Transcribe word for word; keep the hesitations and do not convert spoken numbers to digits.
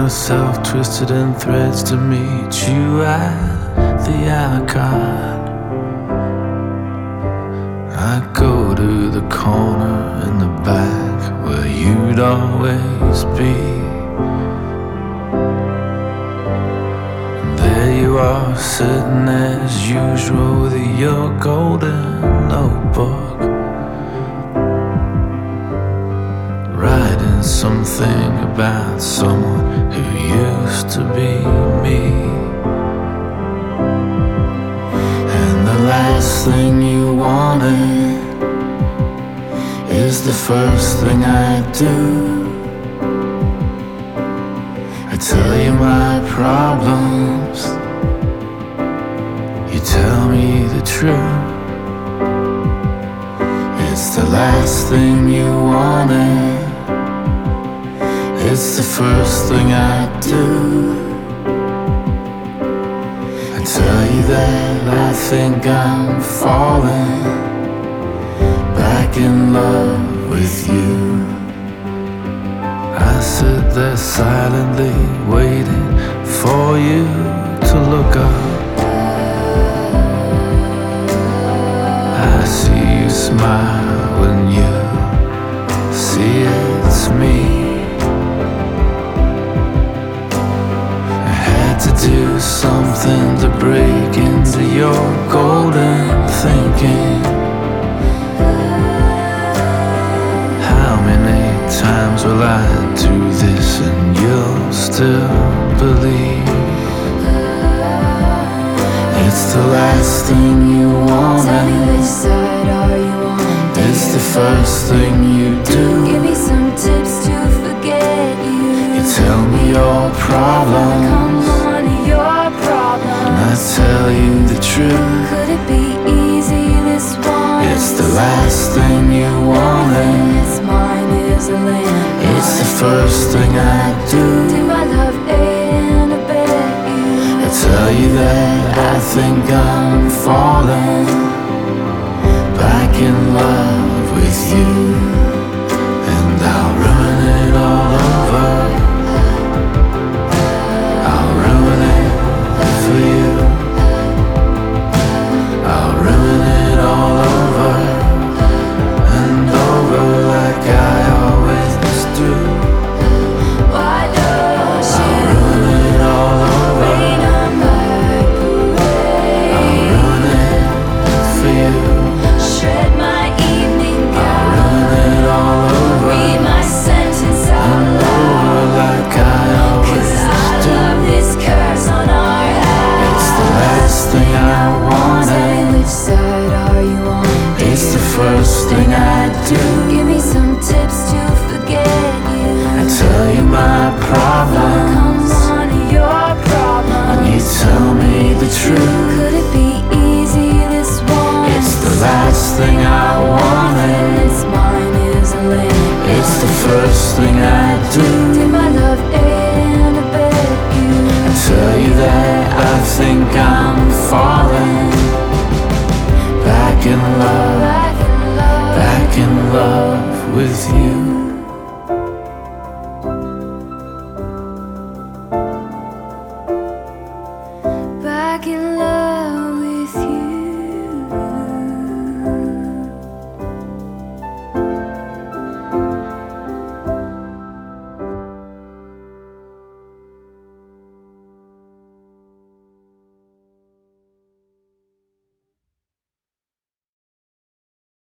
myself twisted in threads to meet you at the icon. I go to the corner in the back where you'd always be. And there you are, sitting as usual with your golden notebook, writing something about someone who used to be me. And the last thing you wanted is the first thing I do. I tell you my problems, you tell me the truth. It's the last thing you wanted, it's the first thing I do. I tell you that I think I'm falling back in love with you. I sit there silently waiting for you to look up. I see you smile when you see it's me. To do something to break into your golden thinking. How many times will I do this and you'll still believe? It's the last thing you want. Tell me which side are you on, dear? It's the first thing you do. Give me some tips to forget you. You tell me your problems, come on, your problems. and I tell you the truth. Could it be easy this one? It's the last thing you wanted, It's mine is a land. it's the first thing I do. Do my love and I bet you. I tell you that I think I'm falling back in love with you. And I'll ruin it all over, I'll ruin it for you. I'll ruin it all over and over like I always do. Why don't I'll you ruin it all over, rain on my I'll parade? ruin it for you. Shred my evening I'll gown. ruin it all over Read my sentence out and loud. over like I always Cause I do. love this curse on our house. It's the last thing I Tell me wanted, which side are you on, dear? it's the first thing I do. Give me some tips to forget you. I tell you my problems, Come on, your problems. and you tell me the truth. Could it be easy this one? It's the last thing I wanted, It's mine is a land. it's the first thing I do. Did my love and I bet you. I tell you that I think I'm falling back in love, Back in love. back in love with you.